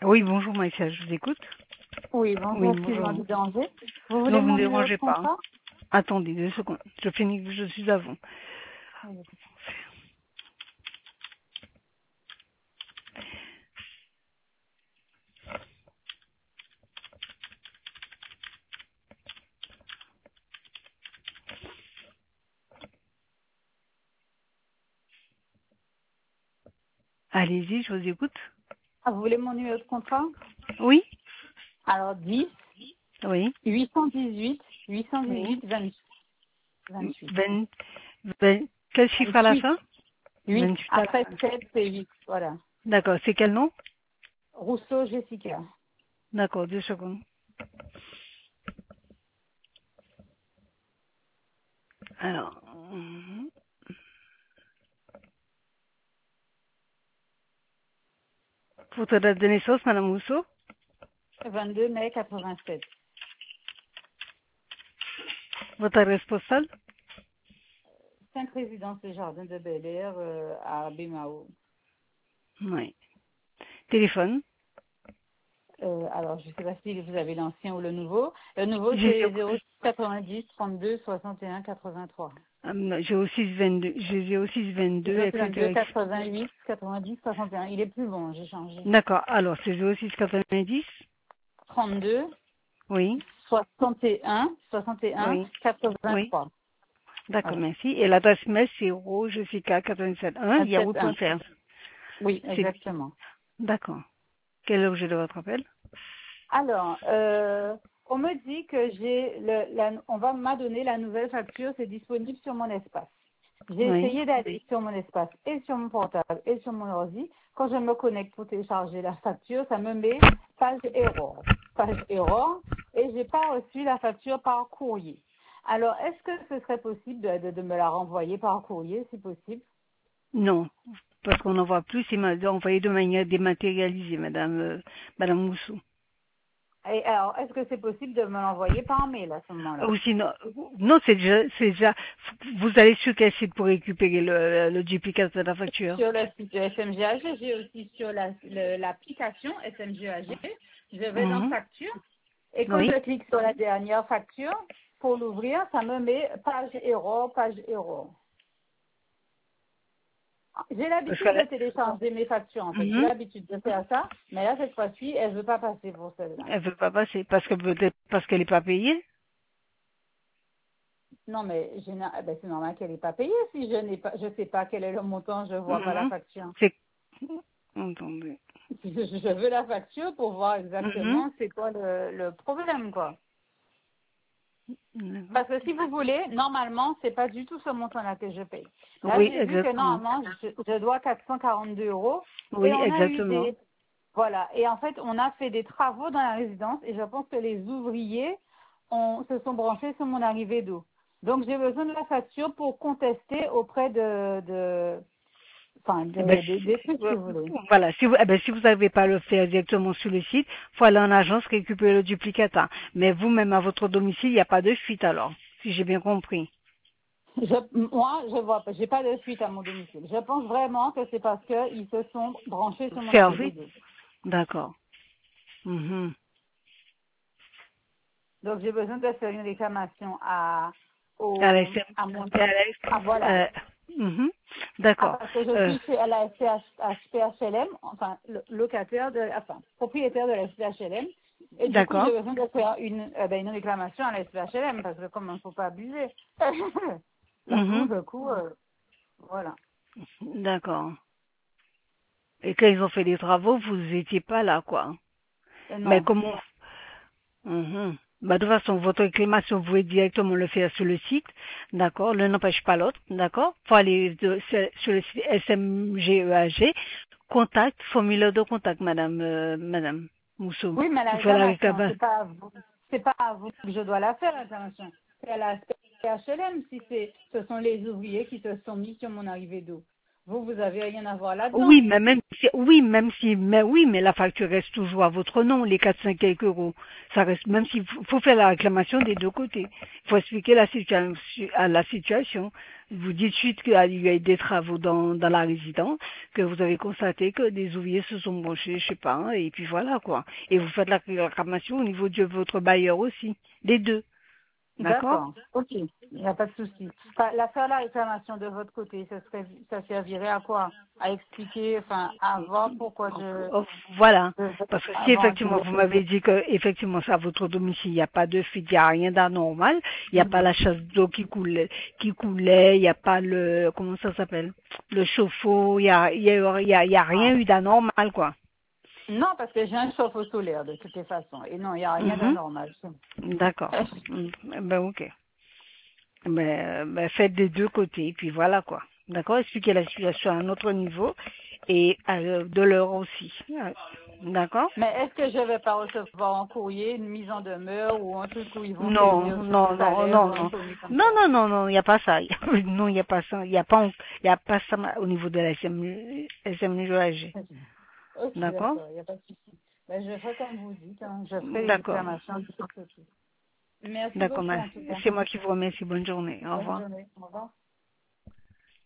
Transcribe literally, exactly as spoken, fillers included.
Oui, bonjour Maïssa, je vous écoute. Oui, Oui, bonjour, excusez-moi bonjour. de vous déranger. Vous voulez Non, vous ne mon me numéro de dérangez pas. contrat? Attendez deux secondes. Je finis que je suis à vous. Oui. Allez-y, je vous écoute. Ah, vous voulez mon numéro de contrat? Oui, Alors, dix, oui, huit cent dix-huit, huit cent oui. dix-huit, vingt, vingt-huit. vingt, vingt, quel chiffre à la vingt-huit. fin? huit, vingt-huit à la après fin. sept, c'est huit. Voilà. D'accord, c'est quel nom? Rousseau, Jessica. D'accord, deux secondes. Alors, mhm. Votre date de naissance, Madame Rousseau? vingt-deux mai quatre-vingt-sept. Votre adresse postale? cinq résidences des Jardins de Bel Air euh, à Bémao. Oui. Téléphone? Euh, alors, je ne sais pas si vous avez l'ancien ou le nouveau. Le nouveau, J'ai c'est zéro six quatre-vingt-dix, trente-deux, soixante et un, quatre-vingt-trois. euh, j'ai au six vingt-deux, j'ai zéro six vingt-deux, zéro vingt-deux, et cetera. quatre-vingt-huit, quatre-vingt-dix, soixante et un. Il est plus long, j'ai changé. D'accord, alors c'est zéro six quatre-vingt-dix? trente-deux, Oui, soixante et un, soixante et un, oui, oui. quatre-vingt-trois. D'accord, Voilà. merci. Et l'adresse mail, c'est rojessica quatre-vingt-sept un, Un sept un. yahoo point fr. Oui, C'est exactement. d'accord. Quel est l'objet de votre appel? Alors, euh, on me dit que j'ai le, la, on va m'a donné la nouvelle facture, c'est disponible sur mon espace. J'ai Oui. essayé d'aller sur mon espace et sur mon portable et sur mon ordi. Quand je me connecte pour télécharger la facture, ça me met page erreur. Page erreur et j'ai pas reçu la facture par courrier. Alors, est-ce que ce serait possible de, de- de me la renvoyer par courrier, si possible? Non, parce qu'on n'en voit plus, c'est ma- envoyé de manière dématérialisée, Madame, euh, Madame Moussou. Et alors, est-ce que c'est possible de me l'envoyer par mail à ce moment-là? Ou sinon, non, c'est déjà, c'est déjà, vous allez sur quel site pour récupérer le, le duplicate de la facture? Sur le site de S M G A G, j'ai aussi sur la- le- l'application S M G A G, je vais dans Mhm. facture et quand Oui. je clique sur la dernière facture pour l'ouvrir, ça me met page erreur, page erreur. J'ai Parce l'habitude de qu'elle télécharger mes factures en fait, j'ai mhm. l'habitude de faire ça, mais là cette fois-ci, elle ne veut pas passer pour celle-là. Elle veut pas passer parce que peut-être parce qu'elle n'est pas payée. Non mais géné- eh ben, c'est normal qu'elle n'ait pas payé si je n'ai pas, je sais pas quel est le montant, je vois pas la Mhm. facture. C'est, entendez. Je, je veux la facture pour voir Mhm. exactement c'est quoi le, le problème quoi. D'accord. Parce que si vous voulez, normalement, c'est pas du tout ce montant-là que je paye. Là, Oui, j'ai vu que exactement. normalement, je, je dois quatre cent quarante-deux euros et Oui, on a eu exactement. des, voilà. Et en fait, on a fait des travaux dans la résidence et je pense que les ouvriers ont, se sont branchés sur mon arrivée d'eau. Donc, j'ai besoin de la facture pour contester auprès de, de enfin, Eh ben, de- de- si- des trucs, si euh, vous voulez. voilà, si vous, eh ben, si vous n'arrivez pas à le faire directement sur le site, faut aller en agence récupérer le duplicata. Mais vous-même à votre domicile, il n'y a pas de fuite alors, si j'ai bien compris. Je, moi, je vois pas, j'ai pas de fuite à mon domicile. Je pense vraiment que c'est parce qu'ils se sont branchés sur mon arrivée Servi? d'eau. D'accord. Mhm. Donc, j'ai besoin de faire une réclamation à, À la au, S M à mon, à la S M ah, voilà. euh, mhm. Ah, D'accord. parce que je Euh, suis chez à la S P H L M, enfin, le- locataire de, enfin, propriétaire de la S P H L M. Et du coup, d'accord. j'ai besoin de faire une, euh, ben, une réclamation à la S P H L M parce que comme il ne faut pas abuser. Là, tout Mhm. le coup, euh, voilà. D'accord. Et quand ils ont fait des travaux, vous n'étiez pas là, quoi. Euh, Mais non. comment? Mhm. Bah, de toute façon, votre réclamation, vous pouvez directement le faire sur le site, d'accord? L'un n'empêche pas l'autre, d'accord? Faut aller de- sur sur le site S M G E A G, contact, formulaire de contact, madame, euh, madame Mousseau. Oui, mais la Vous faites la réclamation, réclamation. c'est pas à vous, c'est pas à vous que je dois la faire, la réclamation. C'est à la S P H L M si c'est, ce sont les ouvriers qui se sont mis sur mon arrivée d'eau. Vous, vous avez rien à voir là-dedans. Oui, mais même si, oui, même si, mais oui, mais la facture reste toujours à votre nom, les quatre cinq quelques euros. Ça reste, même s'il faut faut faire la réclamation des deux côtés. Il faut expliquer la situation, à la situation. Vous dites suite qu'il y a eu des travaux dans, dans la résidence, que vous avez constaté que des ouvriers se sont branchés, je sais pas, hein, et puis voilà, quoi. Et vous faites la réclamation au niveau de votre bailleur aussi. Les deux. D'accord? D'accord. Ok. Il n'y a pas de souci. Enfin, la faire la réclamation de votre côté, ça serait, ça servirait à quoi? À expliquer, enfin, avant pourquoi je, Oh, voilà. je Parce que si avant effectivement vous je, m'avez dit que effectivement c'est à votre domicile, il n'y a pas de fuite, il n'y a rien d'anormal, il n'y a pas Mhm. la chasse d'eau qui coulait, qui coulait, il n'y a pas le comment ça s'appelle, le chauffe-eau, il y a, il y a, il y a, il y a rien eu d'anormal quoi. Non, parce que j'ai un chauffe-eau solaire de toutes les façons. Et non, il n'y a rien Mhm. d'anormal. D'accord. Mm. Ben ok. Ben, ben faites des deux côtés, puis voilà quoi. D'accord? Expliquez la situation à un autre niveau et euh, de leur aussi. D'accord? Mais est-ce que je ne vais pas recevoir en courrier une mise en demeure ou un truc où ils vont Non, saisir tout non, le non, salaire non, ou un non. truc comme Non, ça? non, non, non, il n'y a pas ça. Non, il n'y a pas ça. Il n'y a pas, il y a pas ça au niveau de la S M U, S M U A G. Ok, D'accord? d'accord, il n'y a pas de souci. Ben, je ferai comme vous dites, hein, je ferai les D'accord. réclamations de ce côté. Merci D'accord, beaucoup ma- en tout cas. c'est moi qui vous remercie. Bonne journée. Au Bonne revoir. journée. Au revoir.